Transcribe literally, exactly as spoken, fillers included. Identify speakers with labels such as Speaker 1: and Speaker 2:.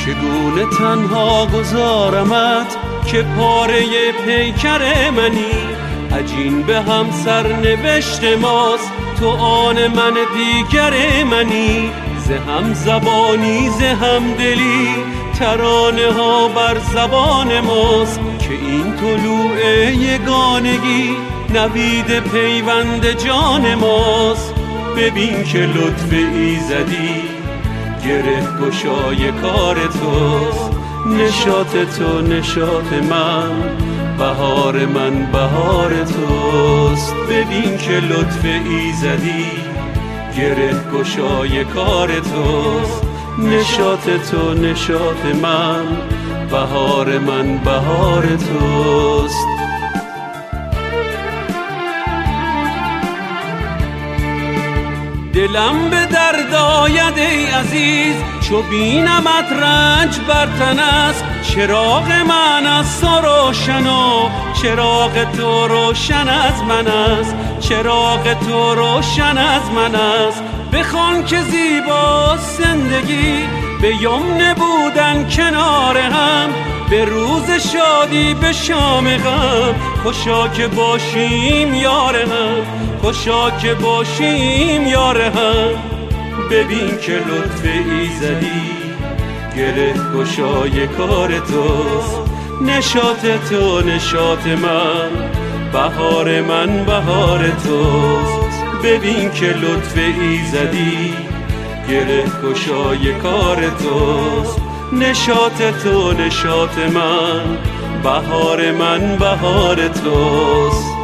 Speaker 1: چگونه تنها گذارمت که پاره پیکر منی. عجین به هم سرنوشت ماست، تو آن من دیگر منی. ز هم زبانی ز هم دلی ترانه ها بر زبان ماست، که این طلوع یگانگی نوید پیوند جان ماست. ببین که لطف ایزدی گره گشای کار توست. نشاط تو نشاط من، بهار من بهار توست. ببین که لطف ایزدی گره گشای کار توست. نشاط تو نشاط من، بهار من بهار توست. دلم به درد آید ای عزیز، چو بینمت رنج بر تن است. چراغ من از تو روشن و چراغ تو روشن از من است. چراغ تو روشن از من است. بخوان که زیباست زندگی به یمن بودن کنار هم، به روز شادی به شام غم. خوشا که باشیم یار هم، خوشا که باشیم یار هم. ببین که لطف ایزدی گره گشای کار توست. نشاط تو نشاط من، بهار من بهار توست. ببین که لطف ایزدی گره گشای کار توست. نشاط تو نشاط من، بهار من بهار توست.